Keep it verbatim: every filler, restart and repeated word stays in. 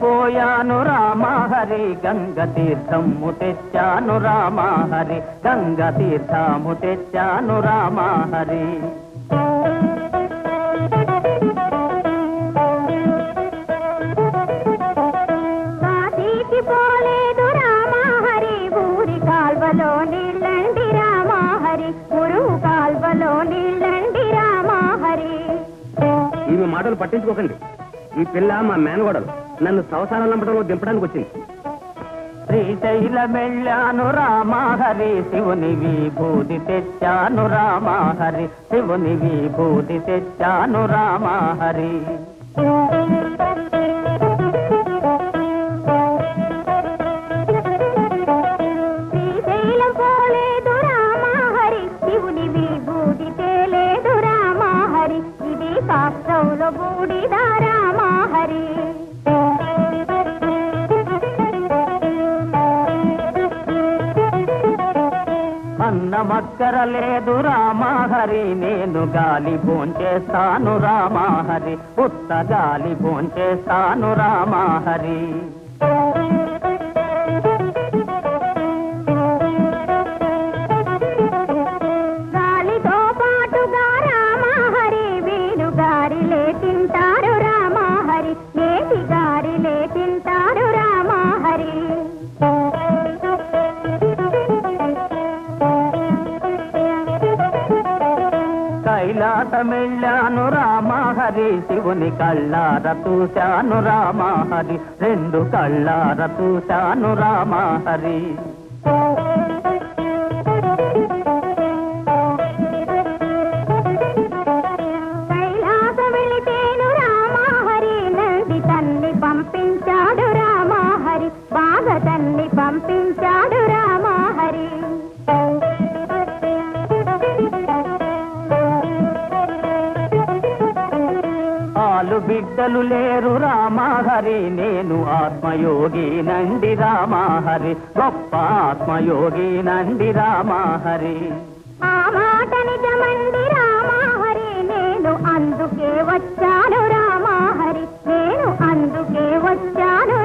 పోయాను రామహరి గంగ తీర్థము తెచ్చాను రామహరి గంగ తీర్థము తెచ్చాను రామహరి కాశీకి పోలేదు రామహరి ఊరి కాల్వలో నీళ్ళండి రామహరి గురువు కాల్వలో నీళ్ళండి రామహరి. ఇవి మాటలు పట్టించుకోకండి. ఈ పిల్ల మా మేనగోడలు నన్ను సంసారం నంపడంలో దింపడానికి వచ్చింది. శ్రీశైలమెళ్ళాను రామహరి శివుని విభూతి తెచ్చాను రామహరి శివుని విభూతి తెచ్చాను రామహరి. శ్రీశైలం పోలేదు రామహరి శివుని విభూతి తేలేదు రామహరి ఇది శాస్త్రంలో బూడిద రామహరి. అన్నమక్కర లేదు రామహరి నేను గాలి భోంచేస్తాను రామహరి ఉత్త గాలి భోంచేస్తాను రామహరి. గాలితో పాటుగా రామహరి వీరు గారిలే తింటారు రామహరి నేటి గారిలే తింటారు రామహరి. కైలాసమెళ్ళాను రామహరి శివుని కళ్ళార చూశాను రామహరి రెండు కళ్ళార చూశాను రామహరి. కైలాస వెళితేను రామహరి నంది తన్ని పంపించాడు రామహరి బాగా తన్ని పంపించాడు రామహరి. ఆలు బిడ్డలు లేరు రామహరి నేను ఆత్మయోగి నండి రామహరి గొప్ప ఆత్మయోగి నండి రామహరి. ఆ మాట నిజమండి రామహరి నేను అందుకే వచ్చాను రామహరి నేను అందుకే వచ్చాను